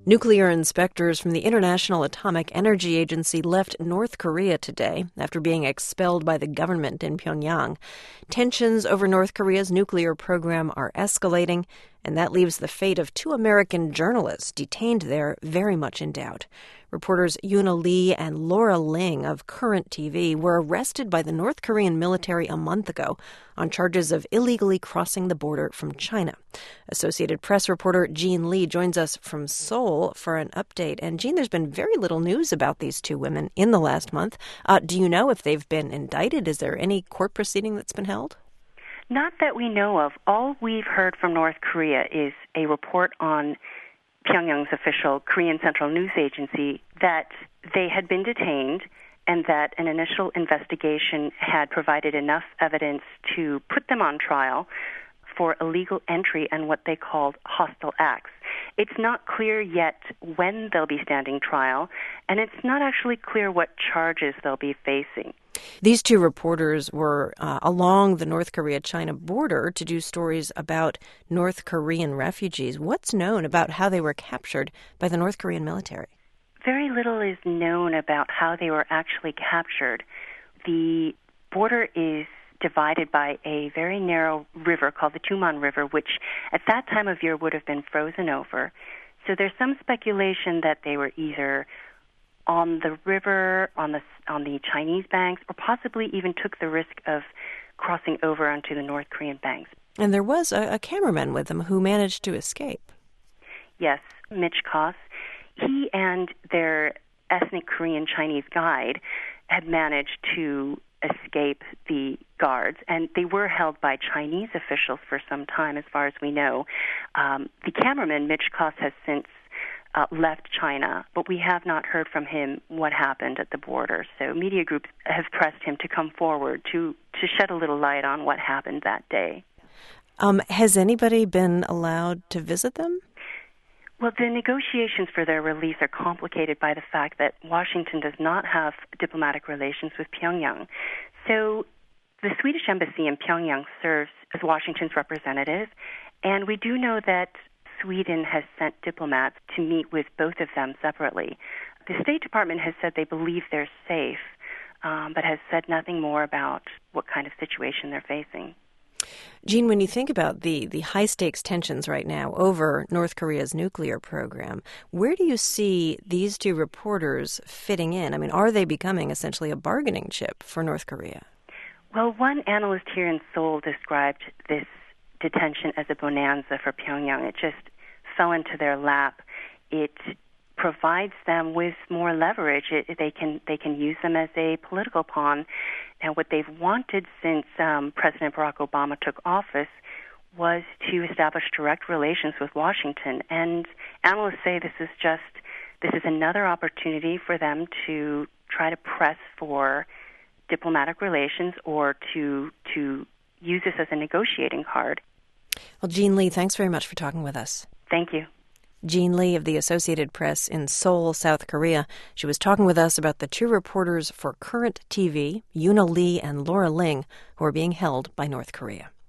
Nuclear inspectors from the International Atomic Energy Agency left North Korea today after being expelled by the government in Pyongyang. Tensions over North Korea's nuclear program are escalating, and that leaves the fate of two American journalists detained there very much in doubt. Reporters Yoona Lee and Laura Ling of Current TV were arrested by the North Korean military a month ago on charges of illegally crossing the border from China. Associated Press reporter Jean Lee joins us from Seoul for an update. And Jean, there's been very little news about these two women in the last month. Do you know if they've been indicted? Is there any court proceeding that's been held? Not that we know of. All we've heard from North Korea is a report on Pyongyang's official Korean Central News Agency that they had been detained and that an initial investigation had provided enough evidence to put them on trial for illegal entry and what they called hostile acts. It's not clear yet when they'll be standing trial, and it's not actually clear what charges they'll be facing. These two reporters were along the North Korea-China border to do stories about North Korean refugees. What's known about how they were captured by the North Korean military? Very little is known about how they were actually captured. The border is divided by a very narrow river called the Tuman River, which at that time of year would have been frozen over. So there's some speculation that they were either on the river, on the Chinese banks, or possibly even took the risk of crossing over onto the North Korean banks. And there was a cameraman with them who managed to escape. Yes, Mitch Koss. He and their ethnic Korean Chinese guide had managed to escape the guards, and they were held by Chinese officials for some time, as far as we know. The cameraman, Mitch Koss, has since left China, but we have not heard from him what happened at the border. So media groups have pressed him to come forward to shed a little light on what happened that day. Has anybody been allowed to visit them? Well, the negotiations for their release are complicated by the fact that Washington does not have diplomatic relations with Pyongyang. So the Swedish embassy in Pyongyang serves as Washington's representative, and we do know that Sweden has sent diplomats to meet with both of them separately. The State Department has said they believe they're safe, but has said nothing more about what kind of situation they're facing. Jean, when you think about the high-stakes tensions right now over North Korea's nuclear program, where do you see these two reporters fitting in? I mean, are they becoming essentially a bargaining chip for North Korea? Well, one analyst here in Seoul described this detention as a bonanza for Pyongyang. It just fell into their lap. It provides them with more leverage. They can use them as a political pawn. And what they've wanted since President Barack Obama took office was to establish direct relations with Washington. And analysts say this is another opportunity for them to try to press for diplomatic relations or to use this as a negotiating card. Well, Jean Lee, thanks very much for talking with us. Thank you. Jean Lee of the Associated Press in Seoul, South Korea. She was talking with us about the two reporters for Current TV, Yoona Lee and Laura Ling, who are being held by North Korea.